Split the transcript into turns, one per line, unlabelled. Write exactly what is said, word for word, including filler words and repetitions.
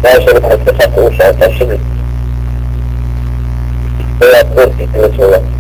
شركة اتفاق وشاة تشري هي تقول في كل سورة